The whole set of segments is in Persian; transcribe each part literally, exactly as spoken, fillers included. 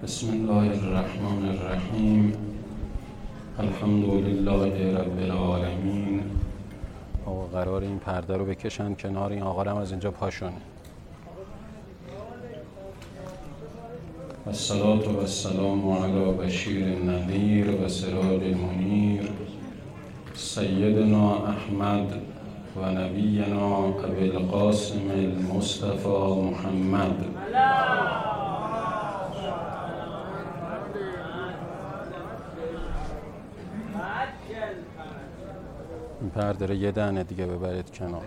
بسم الله الرحمن الرحیم. الحمد لله رب العالمین. آقا قرار این پرده رو بکشن کنار، این آقا رو هم از اینجا پاشون. الصلاة و السلام علی بشیر النذیر و سراج المنیر سیدنا احمد و نبینا ابی القاسم المصطفى محمد. این پرده رو یه دانه دیگه ببرید کنار.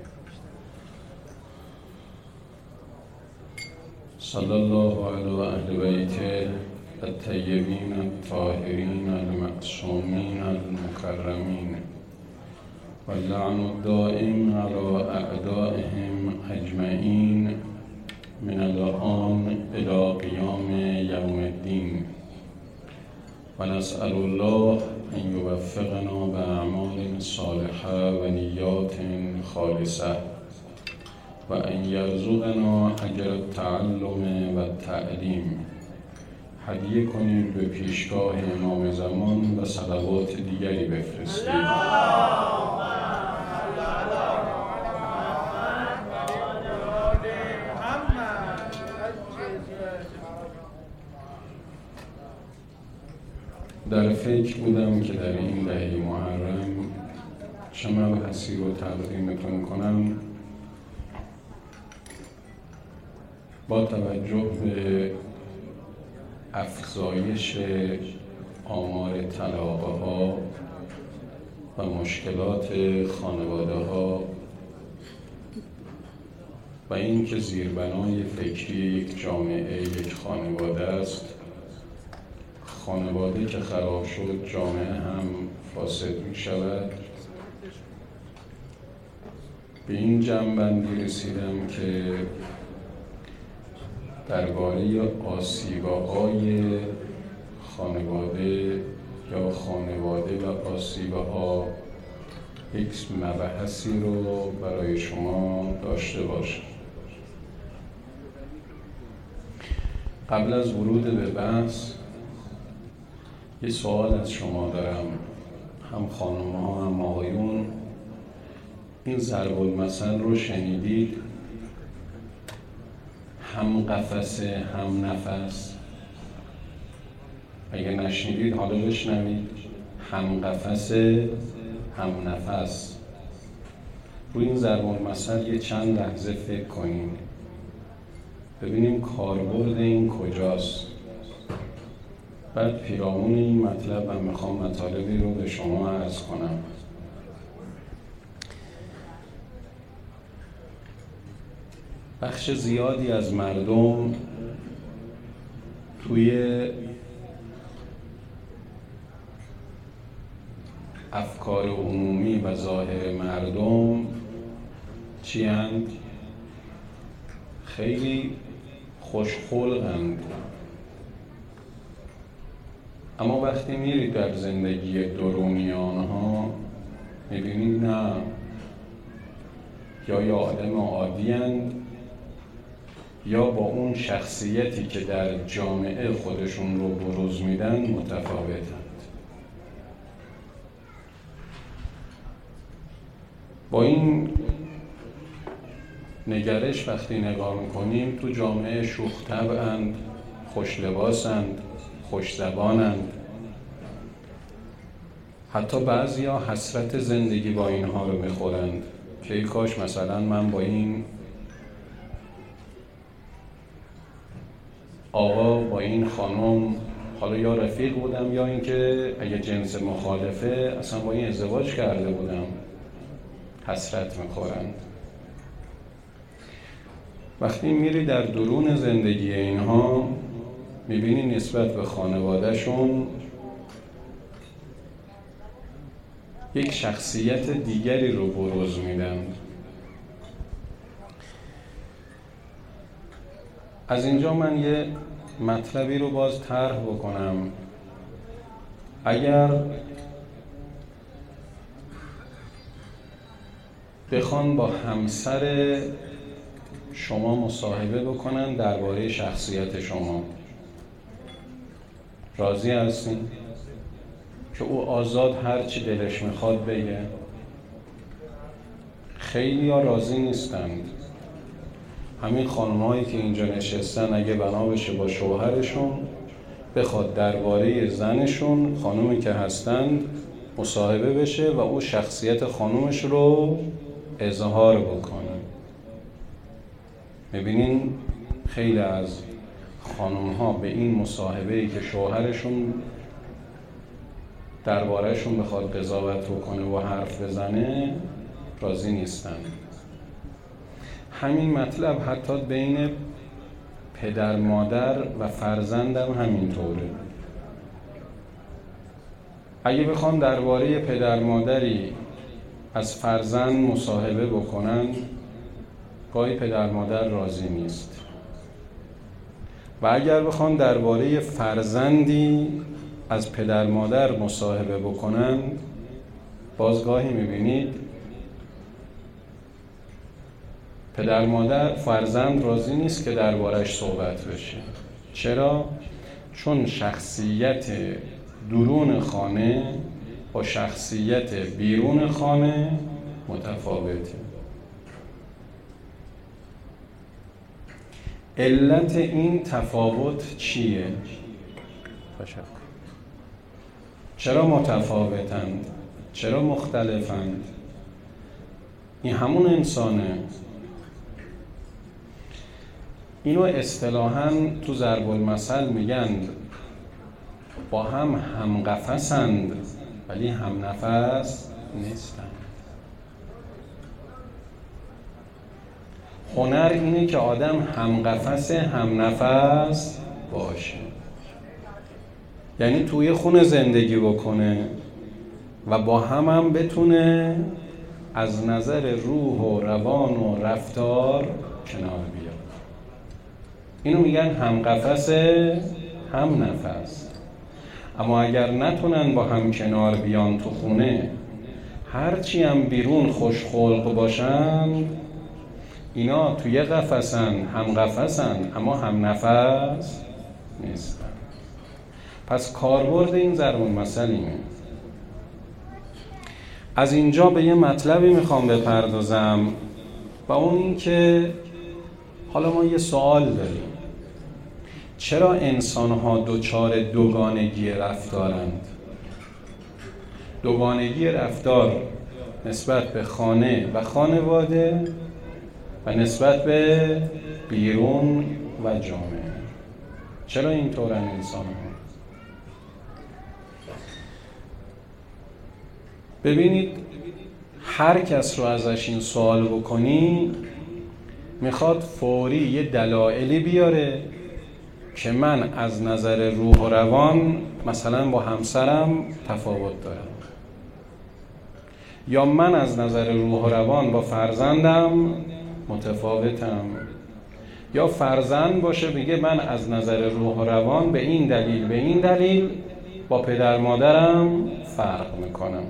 صلی الله علی اهل بیته الطیبین الطاهرین المعصومین المکرمین و اللعن الدائم علی اعدائهم اجمعین من الآن الی قیام یوم الدین. و نسأل الله ان یوفقنا به اعمال صالحه و نیات خالصه و ان یرزقنا اجر التعلم و التعلیم. هدیه کنید به پیشگاه امام زمان و صلوات دیگری بفرستید. در فکر بودم که در این دهه محرم چه مبحثی رو تقدیمتون کنم با توجه به افزایش آمار طلاق ها و مشکلات خانواده ها و اینکه زیربنای فکری یک جامعه یک خانواده است. خانواده که خراب شد جامعه هم فاسد می شود. به این جنبندی رسیدم که درباره آسیب‌های خانواده یا خانواده و آسیب‌ها یک مبحثی رو برای شما داشته باشم. قبل از ورود به بحث یه سوال از شما دارم، هم خانم ها هم آقایون. این ضرب المثل رو شنیدید؟ هم قفسه هم نفس. اگه نشنیدید حالا بشنوید. هم قفسه هم نفس. روی این ضرب المثل یه چند لحظه فکر کنیم، ببینیم کاربرد این کجاست. بعد پیرامون این مطلب من میخوام مطالبی رو به شما عرض کنم. بخش زیادی از مردم توی افکار عمومی و ظاهر مردم چی هستند؟ خیلی خوشخلقند. اما وقتی میرید در زندگی درونی آنها میبینید نه، یا یه آدم عادی اند یا با اون شخصیتی که در جامعه خودشون رو بروز میدن متفاوتند. با این نگرش وقتی نگاه میکنیم تو جامعه شوخ طبعند، خوش لباسند، خوش زبانند. حتی بعضیا حسرت زندگی با اینها رو میخورند که ای کاش مثلا من با این آقا با این خانم حالا یا رفیق بودم یا اینکه اگه جنس مخالفه اصلا با این ازدواج کرده بودم. حسرت میخورند. وقتی میری در درون زندگی اینها میبینی نسبت به خانوادهشون یک شخصیت دیگری رو بروز میدن. از اینجا من یه مطلبی رو باز طرح بکنم. اگر بخوان با همسر شما مصاحبه بکنن درباره شخصیت شما، راضی هستین که او آزاد هر چی دلش میخواد بگه؟ خیلی ها راضی نیستند. همین خانم‌هایی که اینجا نشستن اگه بنا بشه با شوهرشون بخواد درباره زنشون، خانومی که هستند، مصاحبه بشه و او شخصیت خانومش رو اظهار بکنه. میبینین خیلی از خانم‌ها به این مصاحبه‌ای که شوهرشون دربارهشون بخواد قضاوت بکنه و حرف بزنه راضی نیستن. همین مطلب حتی بین پدر مادر و فرزندم همینطوره. اگه بخوام درباره پدر مادری از فرزند مصاحبه بکنن، گاهی پدر مادر راضی نیست. و اگر بخوام درباره فرزندی از پدر مادر مصاحبه بکنن، بازگاهی میبینید پدر مادر فرزند راضی نیست که دربارش صحبت بشه. چرا؟ چون شخصیت درون خانه با شخصیت بیرون خانه متفاوته. علت این تفاوت چیه؟ تشکر. چرا متفاوتند؟ چرا مختلفند؟ این همون انسانه. اینو اصطلاحاً تو ضرب المثل میگن با هم هم قفسند ولی هم نفس نیستند. هنر اینه که آدم هم قفس هم نفس باشه، یعنی توی خونه زندگی بکنه و با هم هم بتونه از نظر روح و روان و رفتار کنار بیاد. اینو میگن هم قفس هم نفس. اما اگر نتونن با هم کنار بیان تو خونه، هرچی هم بیرون خوش خلق باشن، اینا توی قفسن، هم قفسن اما هم نفس نیستن. پس کاربرد این ضرب المثل اینه. از اینجا به یه مطلبی میخوام بپردازم و اون این که حالا ما یه سوال داریم: چرا انسان‌ها دچار دوگانگی رفتارند؟ دوگانگی رفتار نسبت به خانه و خانواده و نسبت به بیرون و جامعه. چرا اینطورن انسان‌ها؟ ببینید، هر کس رو ازش این سوال بکنی میخواد فوری یه دلایلی بیاره که من از نظر روح و روان مثلا با همسرم تفاوت دارم، یا من از نظر روح و روان با فرزندم متفاوتم، یا فرزند باشه بگه من از نظر روح و روان به این دلیل به این دلیل با پدر مادرم فرق میکنم.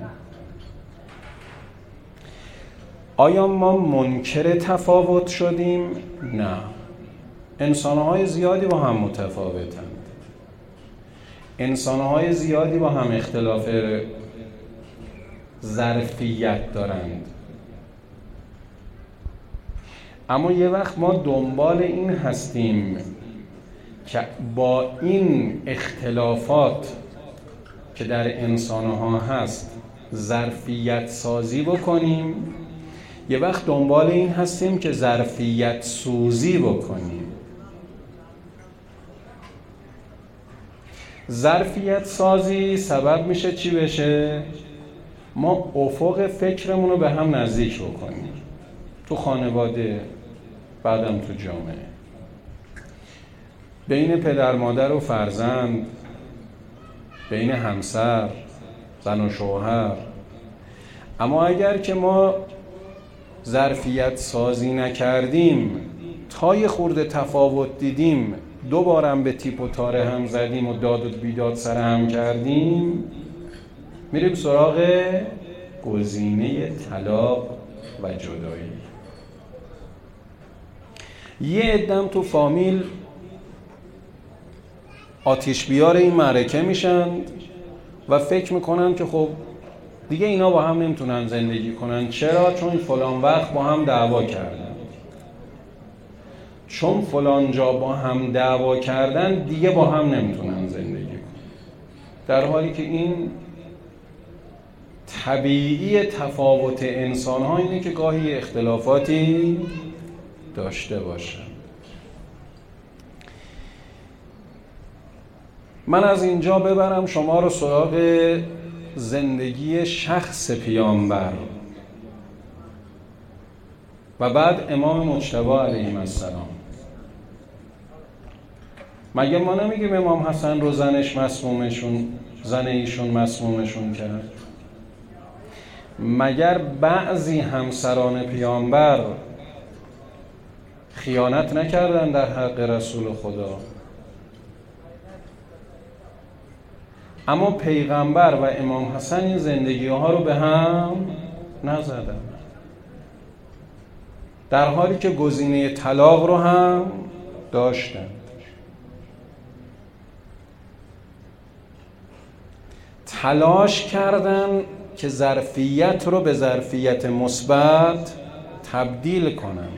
آیا ما منکر تفاوت شدیم؟ نه. انسان‌های زیادی با هم متفاوتند. انسان‌های زیادی با هم اختلاف ظرفیت دارند. اما یه وقت ما دنبال این هستیم که با این اختلافات که در انسان‌ها هست ظرفیت سازی بکنیم، یه وقت دنبال این هستیم که ظرفیت سوزی بکنیم. ظرفیت سازی سبب میشه چی بشه؟ ما افق فکرمون رو به هم نزدیک بکنیم، تو خانواده، بعدم تو جامعه، بین پدر مادر و فرزند، بین همسر، زن و شوهر. اما اگر که ما ظرفیت سازی نکردیم، تا یه خورده تفاوت دیدیم دوبارم به تیپ و تاره هم زدیم و داد و بیداد سر هم کردیم، میریم سراغ گزینه طلاق و جدایی. یه عده‌ام تو فامیل آتیش بیار این معرکه میشن و فکر میکنن که خب دیگه اینا با هم نمیتونن زندگی کنن. چرا؟ چون فلان وقت با هم دعوا کردن. چون فلان جا با هم دعوا کردن دیگه با هم نمیتونن زندگی کنن. در حالی که این طبیعی تفاوت انسان ها اینه که گاهی اختلافاتی داشته باشن. من از اینجا ببرم شما رو سراغ زندگی شخص پیامبر و بعد امام مجتبی علیه السلام. مگه ما نمیگیم امام حسن رو زنش مسمومشون زن ایشون مسمومشون کرد؟ مگر بعضی همسران پیامبر خیانت نکردن در حق رسول خدا؟ اما پیغمبر و امام حسن این زندگی ها رو به هم نزدن، در حالی که گزینه طلاق رو هم داشتن. تلاش کردن که ظرفیت رو به ظرفیت مثبت تبدیل کنند.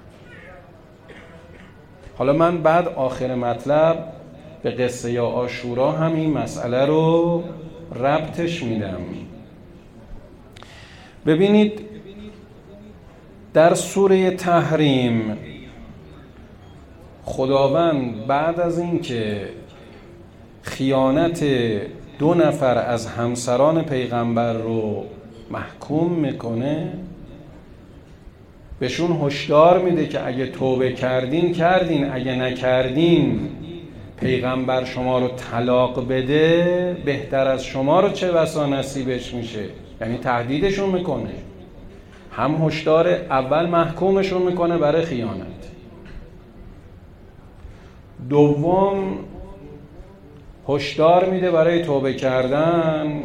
حالا من بعد آخر مطلب به قصه یا عاشورا هم این مسئله رو ربطش میدم. ببینید در سوره تحریم خداوند بعد از این که خیانت دو نفر از همسران پیغمبر رو محکوم میکنه، بهشون هشدار میده که اگه توبه کردین کردین، اگه نکردین پیغمبر شما رو طلاق بده بهتر از شما رو چه بسا نصیبش میشه. یعنی تهدیدشون میکنه، هم هشدار اول محکومشون میکنه برای خیانت، دوم هشدار میده برای توبه کردن،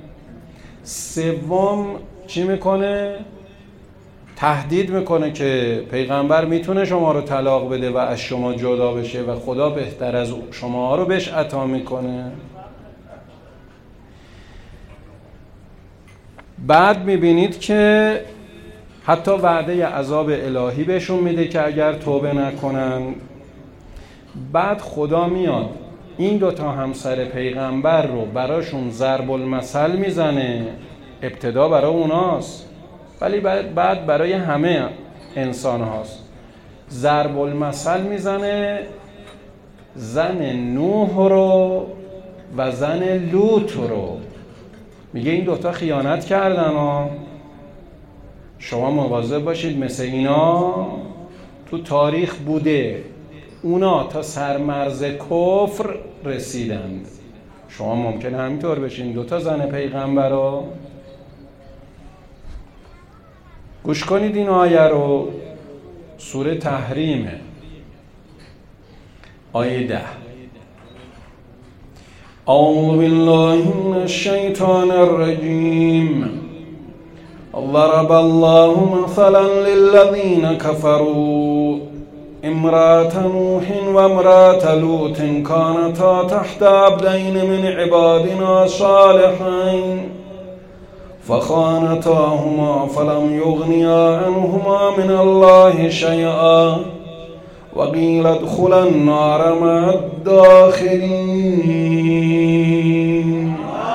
سوم چی میکنه؟ تهدید میکنه که پیغمبر میتونه شما رو طلاق بده و از شما جدا بشه و خدا بهتر از شما رو بهش عطا میکنه. بعد میبینید که حتی وعده عذاب الهی بهشون میده که اگر توبه نکنن. بعد خدا میاد این دوتا همسر پیغمبر رو براشون ضرب المثل میزنه. ابتدا برای اوناست ولی بعد برای همه انسان هاست. ضرب المثل میزنه زن نوح رو و زن لوط رو. میگه این دوتا خیانت کردن ها، شما مواظب باشید، مثل اینا تو تاریخ بوده، اونا تا سرمرز کفر رسیدند. شما ممکنه همینطور بشین. دوتا زن پیغمبر رو گوش کنید. این آیه رو سوره تحریمه، آیه ده. اعوذ بالله من الشیطان الرجیم. ضرب الله مثلا للذین كفروا امرأة نوح و امرأة لوط كانتا تحت عبدين من عبادنا صالحين فخانتاهما فلم يغنيا عنهما من الله شيئا وقيل ادخلا النار مع الداخلين.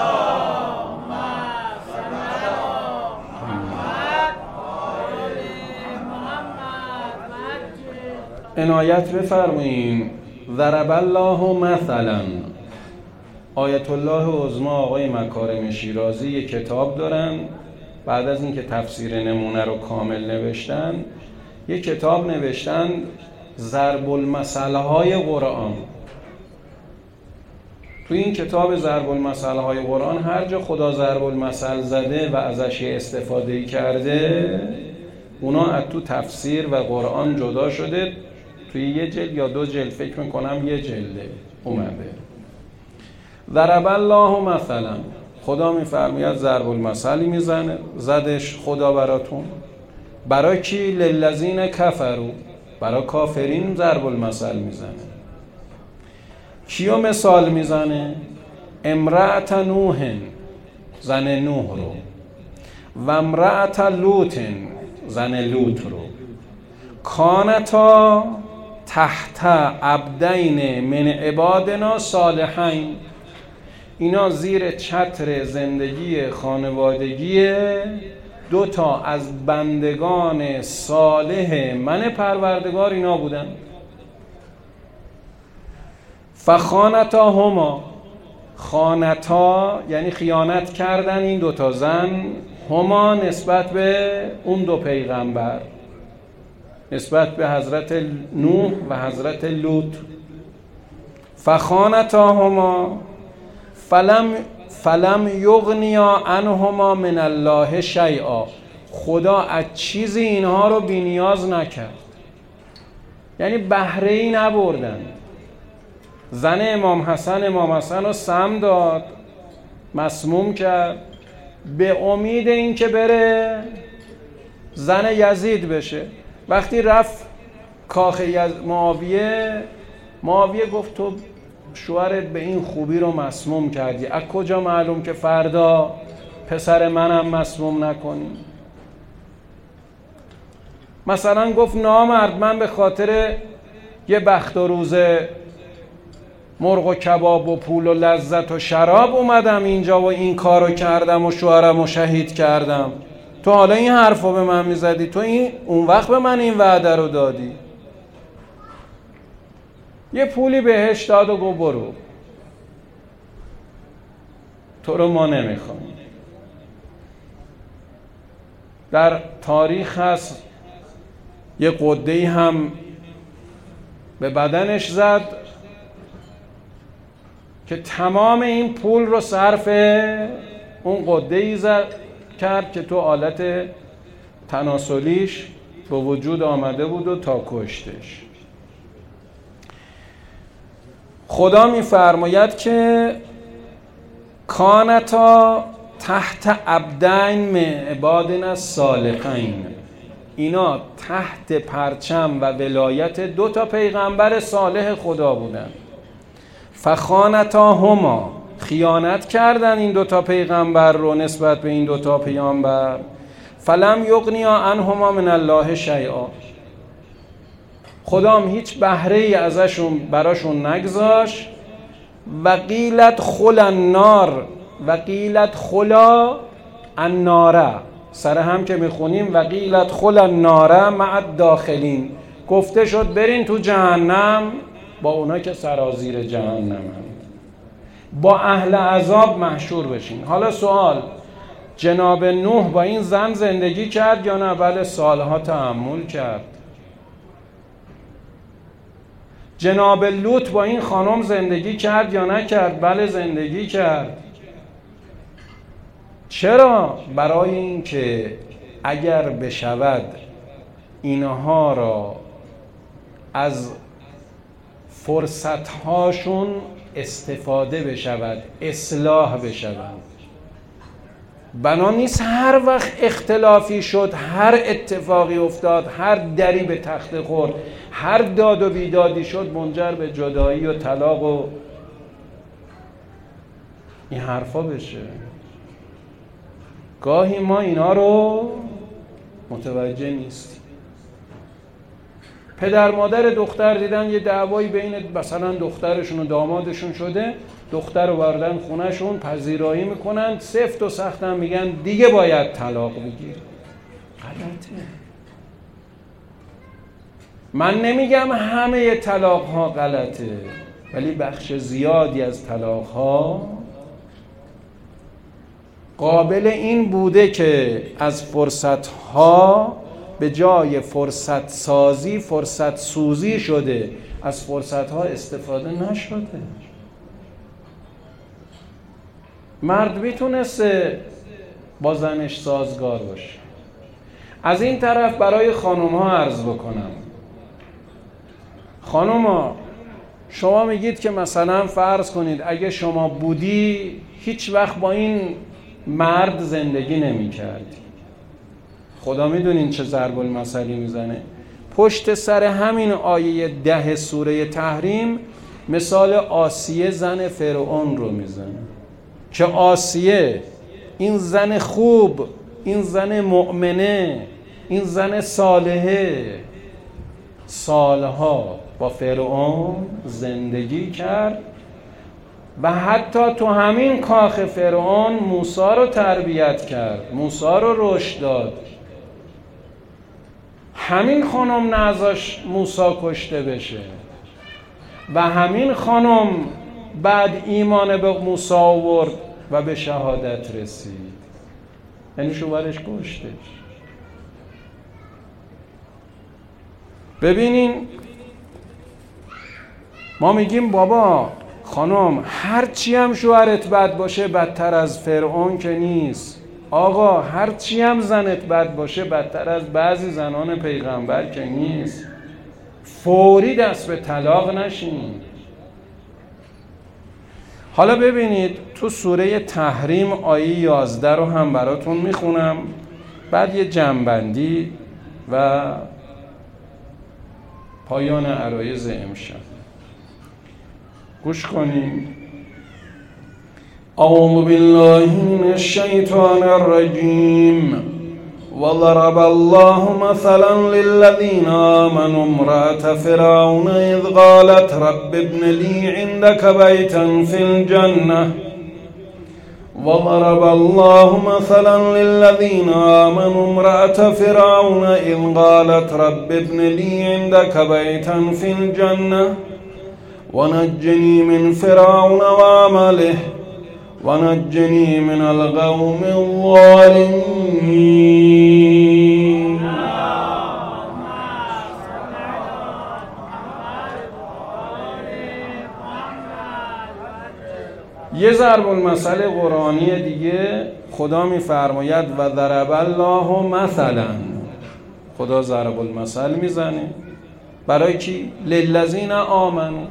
عنایت بفرمایید. ضرب الله مثلا. آیت الله عظمی آقای مکارم شیرازی یک کتاب دارن، بعد از اینکه تفسیر نمونه رو کامل نوشتن یک کتاب نوشتن ضرب المثل های قرآن. تو این کتاب ضرب المثل های قرآن هر جا خدا ضرب المثل زده و ازش استفاده کرده اونا از تو تفسیر و قرآن جدا شده، توی یه جلد یا دو جلد، فکر میکنم یه جلده اومده. ضرب الله مثلا، خدا میفرماید ضرب المثلی میزنه زدش خدا براتون. برای کی؟ للذین کفروا، برای کافرین ضرب المثل میزنه. کیو مثال میزنه؟ امرأت نوح، زن نوح رو، و امرأت لوط، زن لوط رو. کانتا تحت عبدین من عبادنا صالحین، اینا زیر چتر زندگی خانوادگی دو تا از بندگان صالح من پروردگار اینا بودن. فخانتا هما، خانتا یعنی خیانت کردن این دو تا زن، هما نسبت به اون دو پیغمبر، نسبت به حضرت نوح و حضرت لوط. فخانتا هما فلم فلم یغنیا عنهما من الله شیئا، خدا از چیزی اینها رو بی نیاز نکرد، یعنی بهره ای نبردن. زن امام حسن امام حسن رو سم داد، مسموم کرد، به امید این که بره زن یزید بشه. وقتی رفت کاخ معاویه، معاویه گفت تو شوهرت به این خوبی رو مسموم کردی، از کجا معلوم که فردا پسر منم مسموم نکنی؟ مثلا گفت نامرد، من به خاطر یه بخت و روزه مرغ و کباب و پول و لذت و شراب اومدم اینجا و این کارو کردم و شوهرم رو شهید کردم، تو حالا این حرفو به من میزدی؟ تو این اون وقت به من این وعده رو دادی. یه پولی بهش داد و گو برو، تو رو ما نمیخوام. در تاریخ هست یه قده‌ای هم به بدنش زد که تمام این پول رو صرف اون قده‌ای زد کرد که تو آلت تناسلیش به وجود آمده بود و تا کشتش. خدا می‌فرماید که کانتا تحت عبدین من عبادنا الصالحین، اینا تحت پرچم و ولایت دو تا پیغمبر صالح خدا بودن. فخانتا هما، خیانت کردن این دو تا پیغمبر رو نسبت به این دو تا پیامبر. فلم یغنیا عنهما من الله شیئا، خدا هم هیچ بهره ای ازشون براشون نگذاشت. و قیلت خل النار، و قیلت خلا النار، سر هم که میخونیم و قیلت خل النار مع الداخلین، گفته شد برین تو جهنم با اونا که سرازیر جهنم هم، با اهل عذاب محشور بشین. حالا سوال، جناب نوح با این زن زندگی کرد یا نه؟ بله، سالها تحمل کرد. جناب لوط با این خانم زندگی کرد یا نکرد؟ بله زندگی کرد. چرا؟ برای این که اگر بشود اینها را از فرصتهاشون استفاده بشود، اصلاح بشود. بنا نیست هر وقت اختلافی شد، هر اتفاقی افتاد، هر دری به تخت خورد، هر داد و بیدادی شد منجر به جدایی و طلاق و این حرفا بشه. گاهی ما اینا رو متوجه نیستیم. پدر مادر دختر دیدن یه دعوایی بین مثلا دخترشون و دامادشون شده، دختر رو بردن خونهشون پذیرایی میکنن، سفت و سخت هم میگن دیگه باید طلاق بگیر. غلطه. من نمیگم همه طلاق ها غلطه، ولی بخش زیادی از طلاق ها قابل این بوده که از فرصت ها به جای فرصت سازی فرصت سوزی شده، از فرصت ها استفاده نشده. مرد میتونسته با زنش سازگار باشه. از این طرف برای خانوم ها عرض بکنم، خانوم ها شما میگید که مثلا فرض کنید اگه شما بودی هیچ وقت با این مرد زندگی نمی کردی. خدا میدونین چه ضرب المثلی میزنه. پشت سر همین آیه ده سوره تحریم مثال آسیه زن فرعون رو میزنه که آسیه این زن خوب، این زن مؤمنه، این زن صالحه سالها با فرعون زندگی کرد و حتی تو همین کاخ فرعون موسی رو تربیت کرد، موسی رو رشد داد. همین خانم نذاش موسی کشته بشه و همین خانم بعد ایمان به موسی آورد و به شهادت رسید، یعنی شوهرش کشتش. ببینین ما میگیم بابا خانم هرچی هم شوهرت بد باشه بدتر از فرعون که نیست. آقا هرچی هم زنت بد باشه بدتر از بعضی زنان پیغمبر که نیست. فوری دست به طلاق نشین. حالا ببینید تو سوره تحریم آیه یازده رو هم براتون میخونم، بعد یه جنبندی و پایان عرایض امشب. گوش کنیم. اعوذ بالله من الشیطان الرجیم وضرب الله مثلا للذین آمنوا امرأة فرعون اذ قالت رب ابن لي عندك بيتا في الجنة وضرب الله مثلا للذين آمنوا امرأة فرعون إذ قالت رب ابن لي عندك بيتا في الجنة ونجني من فرعون وعمله ونجني من القوم الظالمين. یه ضرب المثل قرآنی دیگه خدا میفرماید و ضرب الله مثلا. خدا ضرب المثل میزنه برای کی؟ للذین آمنوا،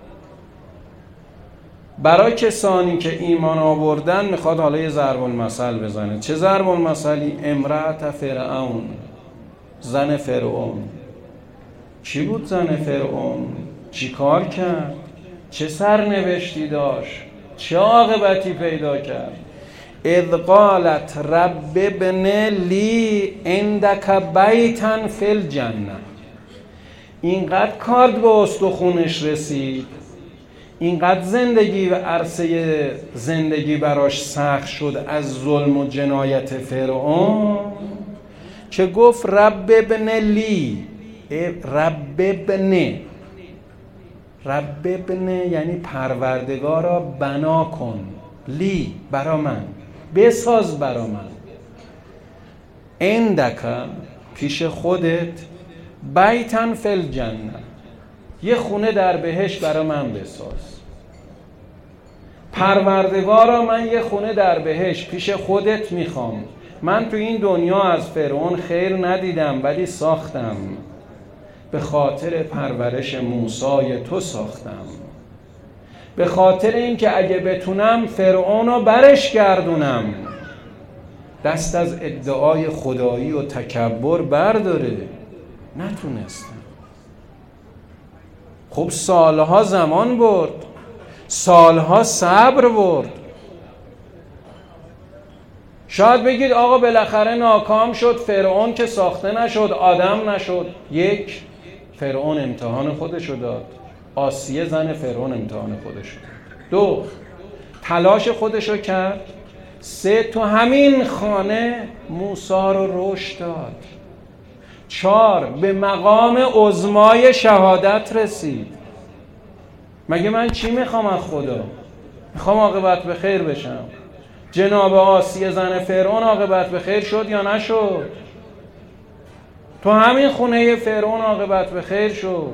برای کسانی که ایمان آوردن میخواد حالا یه ضرب المثل بزنه. چه ضرب المثلی؟ امرأة فرعون، زن فرعون. چی بود زن فرعون؟ چی کار کرد؟ چه سرنوشتی داشت؟ چه عاقبتی پیدا کرد؟ اذ قالت رب ابن لی عندک بیتا فی الجنه. اینقدر کارد به استخونش رسید، اینقدر زندگی و عرصه زندگی براش سخت شد از ظلم و جنایت فرعون که گفت رب ابن لی، رب ابن، رب ابن یعنی پروردگارا بنا کن، لی برا من، بساز برا من، عندک پیش خودت، بیتن فی الجنه یه خونه در بهشت برا من بساز. پروردگارا من یه خونه در بهشت پیش خودت میخوام. من تو این دنیا از فرعون خیر ندیدم ولی ساختم، به خاطر پرورش موسی تو ساختم، به خاطر اینکه اگه بتونم فرعون رو برش گردونم، دست از ادعای خدایی و تکبر برداره. نتونستم. خب سالها زمان برد، سالها صبر برد. شاید بگید آقا بالاخره ناکام شد، فرعون که ساخته نشد، آدم نشد. یک، فرعون امتحان خودشو داد، آسیه زن فرعون امتحان خودشو داد. دو، تلاش خودشو کرد. سه، تو همین خانه موسی رو رشد داد. چهار، به مقام عظمای شهادت رسید. مگه من چی میخوام از خدا؟ میخوام عاقبت به خیر بشم. جناب آسیه زن فرعون عاقبت به خیر شد یا نشد؟ تو همین خونه فرعون عاقبت به خیر شد.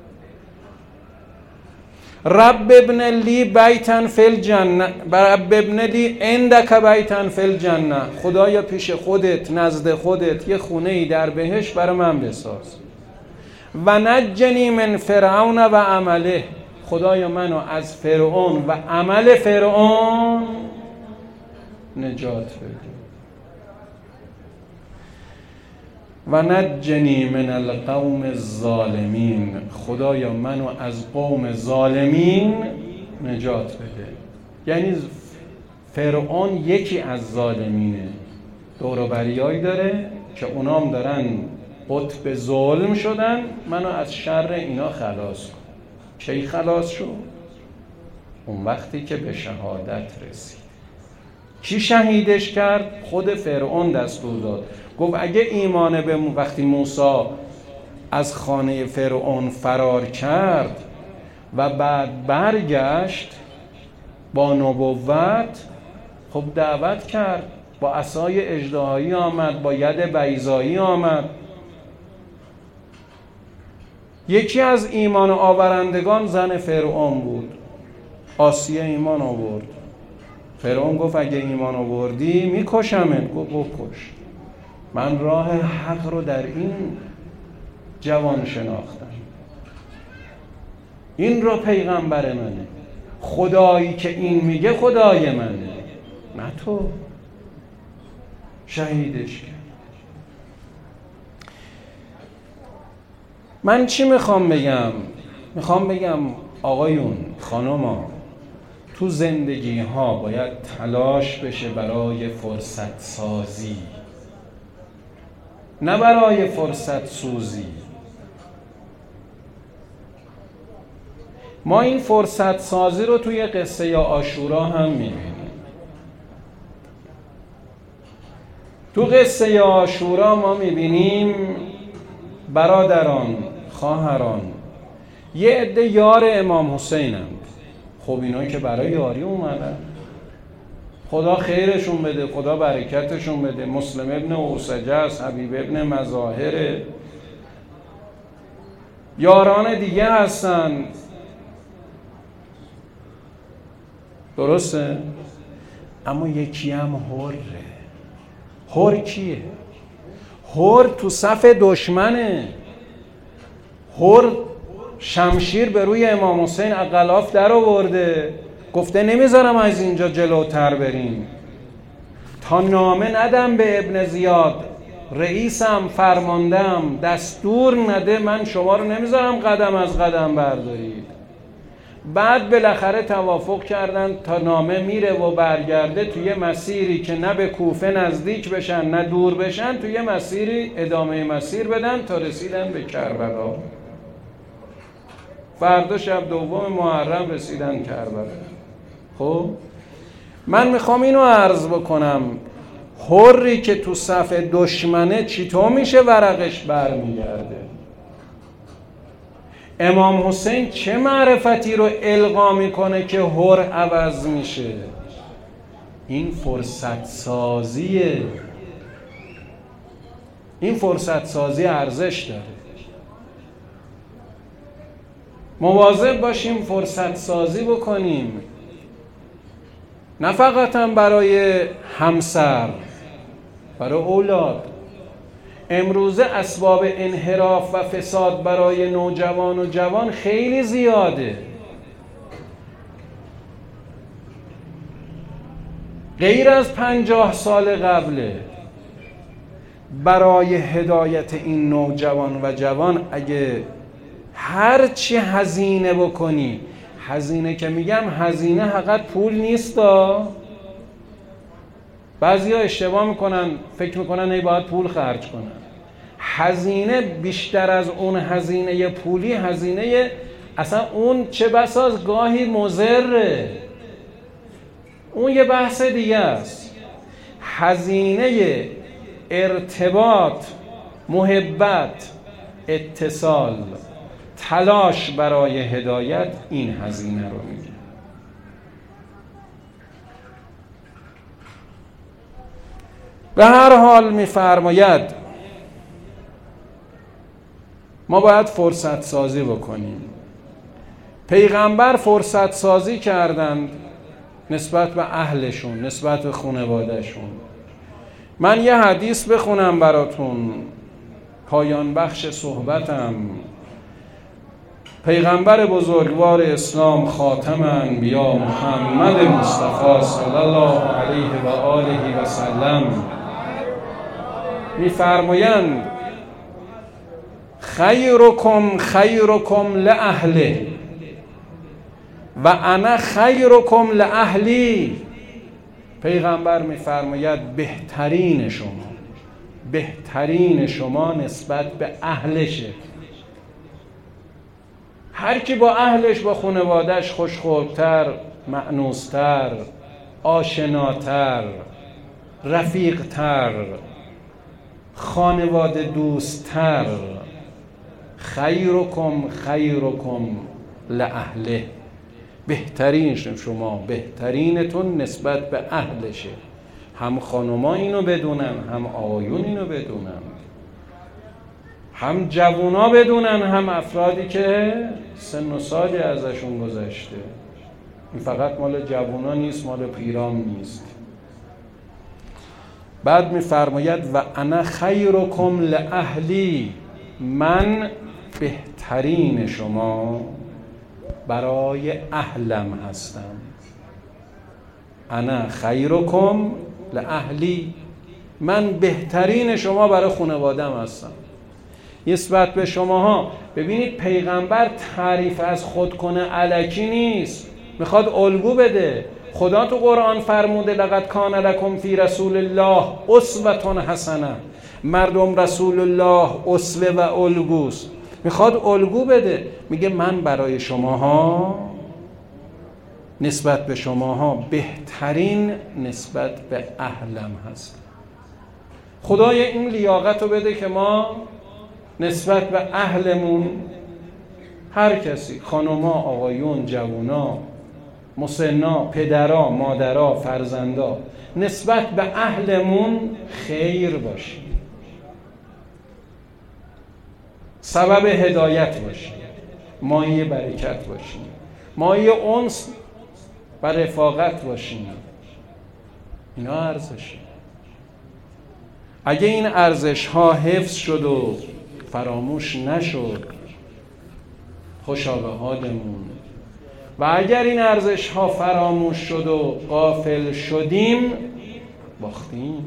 رب ابن لی بیتن فی الجنه، رب ابن لی عندک بیتن فی الجنه. خدایا پیش خودت، نزد خودت یه خونه ای در بهشت برای من بساز. و نجنی من فرعون و عمله. خدایا منو از فرعون و عمل فرعون نجات بده. و نجنی من القوم الظالمین، خدایا منو از قوم ظالمین نجات بده. یعنی فرعون یکی از ظالمینه، دور و بریایی داره که اونام دارن قطب ظلم شدن، منو از شر اینا خلاص کن. کی خلاص شد؟ اون وقتی که به شهادت رسید. کی شهیدش کرد؟ خود فرعون دستور داد، گفت اگه ایمان به م... وقتی موسی از خانه فرعون فرار کرد و بعد برگشت با نبوت، خب دعوت کرد، با عصای اژدهایی آمد، با ید بیضایی آمد. یکی از ایمان آورندگان زن فرعون بود، آسیه ایمان آورد. فرعون گفت اگه ایمان آوردی میکشمت. گفت بکش، من راه حق رو در این جوان شناختم، این رو پیغمبر منه، خدایی که این میگه خدای منه، نه تو. شهیدش کرد. من چی میخوام بگم؟ میخوام بگم آقایون، خانوما، تو زندگی ها باید تلاش بشه برای فرصت سازی، نه برای فرصت سوزی. ما این فرصت سازی رو توی قصه یا عاشورا هم میبینیم. تو قصه یا عاشورا ما میبینیم برادران، خواهران، یه عده یار امام حسینند. خب اینا که برای یاری اومدن، خدا خیرشون بده، خدا برکتشون بده. مسلم ابن اوسجه است، حبیب ابن مظاهره، یاران دیگه هستن. درسته؟ اما یکی هم حره. حر کیه؟ حر تو صف دشمنه. حر شمشیر به روی امام حسین غلاف در آورده، گفته نمیذارم از اینجا جلوتر بریم تا نامه ندم به ابن زیاد، رئیسم، فرماندم، دستور نده، من شما رو نمیذارم قدم از قدم بردارید. بعد بالاخره توافق کردن تا نامه میره و برگرده توی مسیری که نه به کوفه نزدیک بشن نه دور بشن، توی مسیری ادامه مسیر بدن تا رسیدن به کربلا. فردا شب دوم محرم رسیدن کربلا. خب من میخوام اینو عرض بکنم، حری که تو صف دشمنه چطور میشه ورقش برمیگرده؟ امام حسین چه معرفتی رو القا میکنه که حر عوض میشه؟ این فرصت سازیه. این فرصت سازی ارزش داره. مواظب باشیم فرصت سازی بکنیم، نه فقط هم برای همسر، برای اولاد. امروزه اسباب انحراف و فساد برای نوجوان و جوان خیلی زیاده. غیر از پنجاه سال قبله. برای هدایت این نوجوان و جوان اگه هر چی هزینه بکنی، هزینه که میگم هزینه فقط پول نیستا. بعضیا اشتباه میکنن، فکر میکنن ای باید پول خرج کنن. هزینه بیشتر از اون هزینه پولی، هزینه اصلا اون چه بساز گاهی مضره، اون یه بحث دیگه است. هزینه ارتباط، محبت، اتصال، تلاش برای هدایت، این هزینه رو میگه. به هر حال میفرماید ما باید فرصت سازی بکنیم. پیغمبر فرصت سازی کردند نسبت به اهلشون، نسبت به خانوادهشون. من یه حدیث بخونم براتون، پایان بخش صحبتم. پیغمبر بزرگوار اسلام، خاتم انبیا، محمد مصطفی صلی الله علیه و آله و سلم می‌فرمایند خیرکم خیرکم لأهله و انا خیرکم لأهلی. پیغمبر میفرماید بهترین شما بهترین شما نسبت به اهلشه. هر کی با اهلش، با خانواده‌اش خوشخلق‌تر، مأنوس‌تر، آشناتر، رفیق‌تر، خانواده دوست‌تر. خیرکم خیرکم لأهله. بهترین شما بهترینتون نسبت به اهلشه. هم خانوما اینو بدونن، هم آقایون اینو بدونن، هم جوونا بدونن، هم افرادی که سن و سالی ازشون گذشته. این فقط مال جوونا نیست، مال پیران نیست. بعد میفرماید و انا خیرکم لأهلی، من بهترین شما برای اهلم هستم. انا خیرکم لأهلی، من بهترین شما برای خانواده‌ام هستم. نسبت به شماها ببینید پیغمبر تعریف از خود کنه الکی نیست، میخواد الگو بده. خدا تو قرآن فرموده لقد کان لکم فی رسول الله اسوة حسنه. مردم رسول الله اسوه و الگوست، میخواد الگو بده. میگه من برای شماها نسبت به شماها بهترین نسبت به اهلم هست. خدای این لیاقت رو بده که ما نسبت به اهلمون، هر کسی، خانوما، آقایون، جوونا، مسنا، پدرا، مادرا، فرزندا، نسبت به اهلمون خیر باشیم، سبب هدایت باشیم، مایه برکت باشیم، مایه انس و رفاقت باشیم. اینا ارزشه. اگه این ارزش ها حفظ شد و فراموش نشد، خوشا به حالمون. و اگر این ارزش ها فراموش شد و غافل شدیم، باختیم.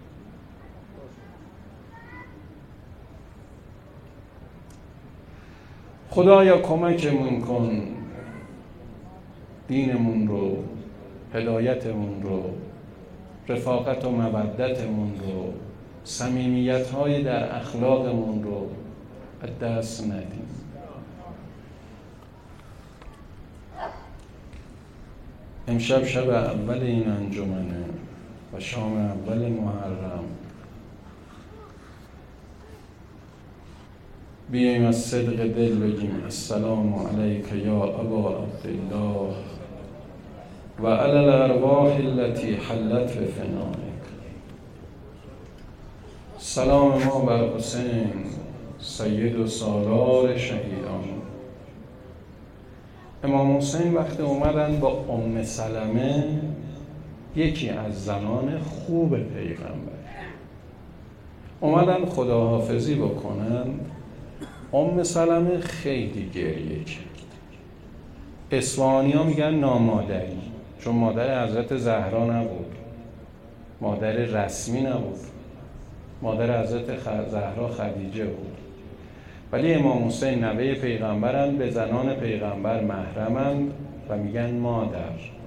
خدایا کمکمون کن دینمون رو، هدایتمون رو، رفاقت و مودتمون رو، صمیمیت‌های در اخلاقمون رو از دست ندیم. امشب شب اول این انجمنه و شام اول محرم. بیاییم از صدق دل بگیم السلام علیک یا ابا عبدالله و علی الارواح التي حلت بفنائک. سلام ما بر حسین سید و سالار شهیدان. امام حسین وقتی اومدن با ام سلمه، یکی از زنان خوب پیغمبر، اومدن خداحافظی بکنن، ام سلمه خیلی گریه کرد. اصفهانی ها میگن نامادری، چون مادر حضرت زهرا نبود، مادر رسمی نبود، مادر حضرت زهرا خدیجه بود. ولی امام حسین نوه پیغمبرند، به زنان پیغمبر محرمند و میگن مادر.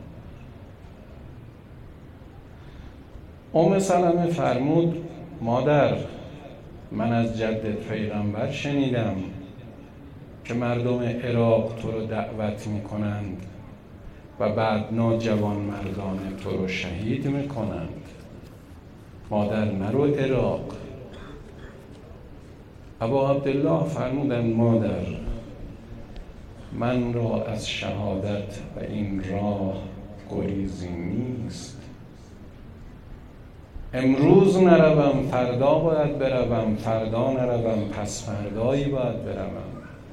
ام سلمه فرمود مادر، من از جدت پیغمبر شنیدم که مردم عراق تو رو دعوت میکنند و بعد ناجوان مردان تو رو شهید میکنند. مادر نرو عراق. ابا عبدالله فرمودن مادر، من را از شهادت و این راه گریزی نیست. امروز نروم فردا باید بروم، فردا نروم پس فردایی باید بروم.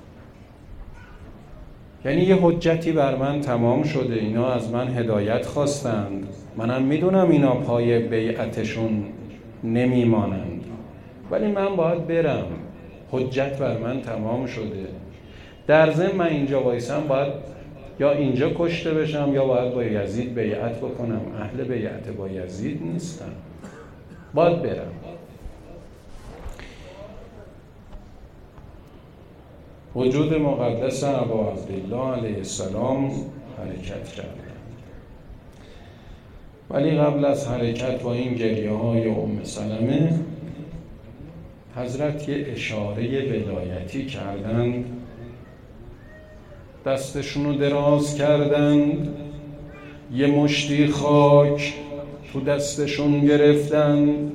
یعنی یه حجتی بر من تمام شده، اینا از من هدایت خواستند، منم میدونم اینا پای بیعتشون نمیمانند، ولی من باید برم، حجت بر من تمام شده. در ضمن من اینجا وایسم باید یا اینجا کشته بشم یا باید با یزید بیعت بکنم. اهل بیعت با یزید نیستم، باید برم. وجود مقدس ابا عبدالله علیه السلام حرکت کرد. ولی قبل از حرکت با این گریه های ام سلمه، حضرت یه اشاره ولایتی کردند، دستشون رو دراز کردند، یه مشتی خاک تو دستشون گرفتند،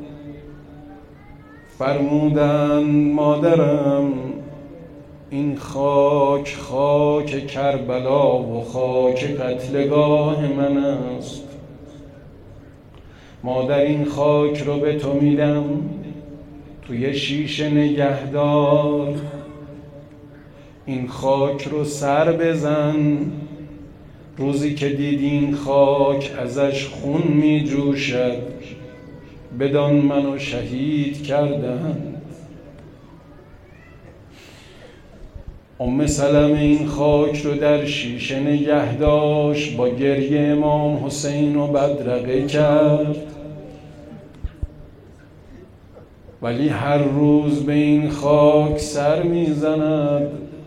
فرمودند مادرم این خاک خاک کربلا و خاک قتلگاه من است. مادر این خاک رو به تو میدم، توی شیشه نگهدار، این خاک رو سر بزن، روزی که دیدی این خاک ازش خون می جوشد بدان منو شهید کردن. ام سلمه این خاک رو در شیشه نگه داشت، با گریه امام حسین رو بدرقه کرد. ولی هر روز به این خاک سر میزند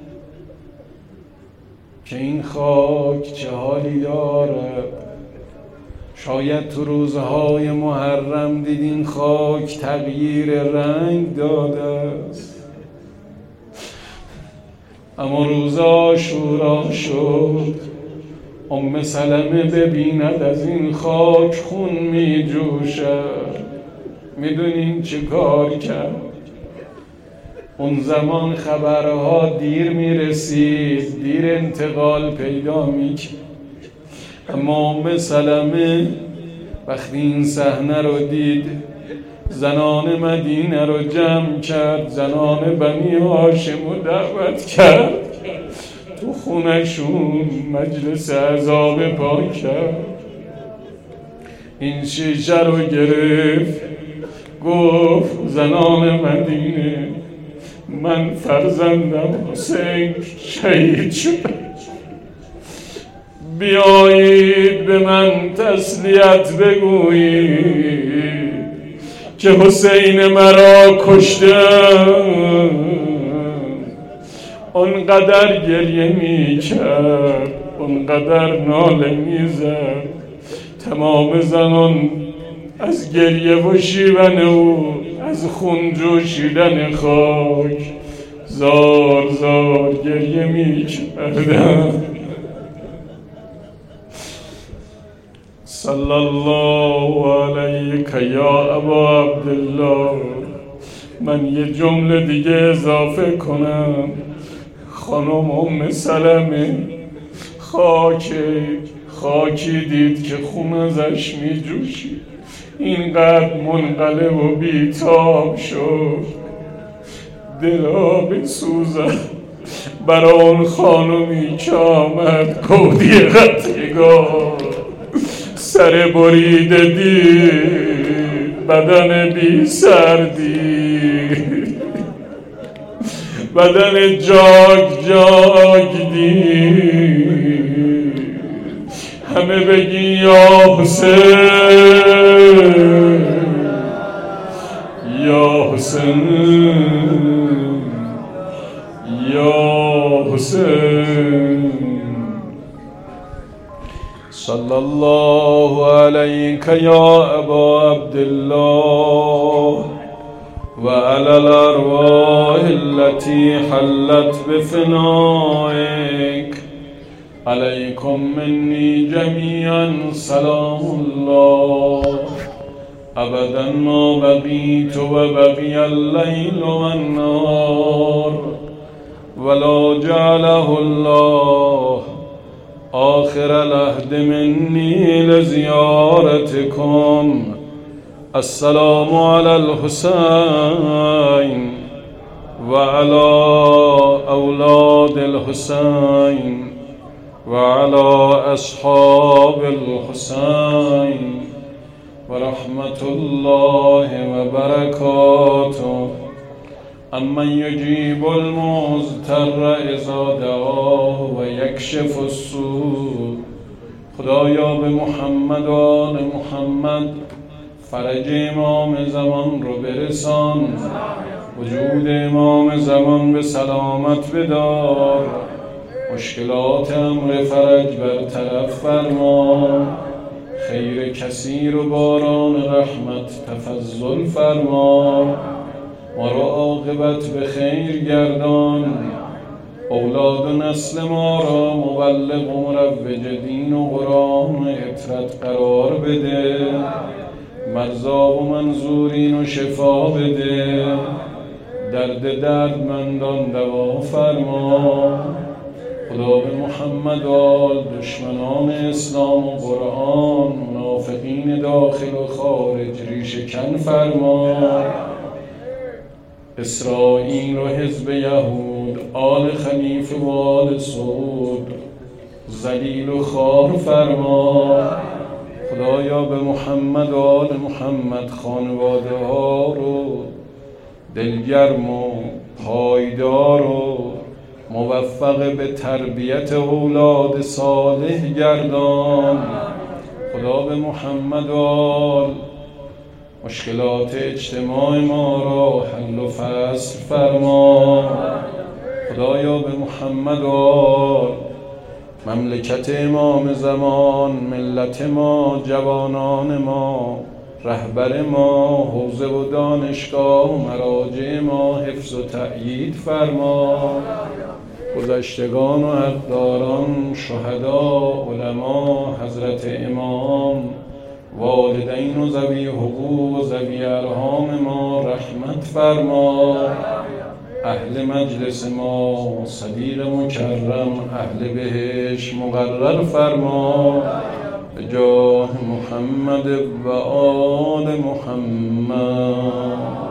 که این خاک چه حالی دارد. شاید تو روزهای محرم دید این خاک تغییر رنگ داده است، اما روز عاشورا شد، ام سلمه ببیند از این خاک خون می جوشد. میدونین چه کار کرد؟ اون زمان خبرها دیر میرسید، دیر انتقال پیدا میکرد، اما ام سلمه وقتی این صحنه رو دید، زنان مدینه رو جمع کرد، زنان بنی هاشم رو دعوت کرد، تو خونشون مجلس عذاب پا کرد. این شیشه رو گرفت، گفت زنان مدینه، من فرزندم حسین شهید شد، بیایید به من تسلیت بگویید که حسین مرا کشتم. اونقدر گریه می کرد، اونقدر ناله می زد، تمام زنان از گریه و شیون او، از خون جوشیدن خاک زار زار گریه می کردن. صلی الله علیک یا ابا عبدالله. من یه جمله دیگه اضافه کنم. خانم ام سلمه خاک خاکی دید که خون ازش می جوشید، اینقدر منقلب و بیتاب شد، دلا بسوزد برای اون خانمی که آمد کودی قتلگاه، سر بریده دید، بدن بی سردی، بدن جاگ جاگ دید. همه بگی یا حسین یا حسین یا حسین. صلی الله علیک یا ابا عبدالله و علی الارواح التي حلت بفنائک. علیکم منی جمیعا سلام الله ابدا ما بقیت و بقی اللیل و النهار ولا جعله الله آخر العهد منی لزیارتکم. السلام علی الحسین و علی اولاد الحسین و علی اصحاب الحسین و رحمت الله و برکاته. امن یجیب المضطر اذا دعاه و یکشف السوء. خدایا به محمد و آل محمد فرج امام زمان رو برسان. وجود امام زمان به سلامت بدار، مشکلات امر فرج برطرف فرما، خیر کثیر و باران رحمت تفضل فرما، ما را عاقبت به خیر گردان، اولاد و نسل ما را مبلغ و مروج دین و قرآن اطرت قرار بده، مرزا و منظورین و شفا بده، درد دردمندان دوا فرما. خدا به محمد آل دشمنان اسلام و قرآن، منافقین داخل و خارج ریشه کن فرما، اسرائیل و حزب یهود، آل خلیفه و آل سعود ذلیل و خوار فرما. خدایا به محمد و آل محمد خانواده ها رو دلگرم و پایدار و موفق به تربیت اولاد صالح گردان. خدا به محمد و آل مشکلات اجتماع ما را حل و فصل فرما. خدایا به محمد و آل مملکت امام زمان، ملت ما، جوانان ما، رهبر ما، حوزه و دانشگاه و مراجع ما حفظ و تأیید فرما. گذشتگان و حقداران، شهدا، علما، حضرت امام، والدین و ذوی حقوق و ذوی ارحام ما رحمت فرما. اهل مجلس ما صدیق مکرم اهل بهش مقرر فرما. به جاه محمد و آل محمد.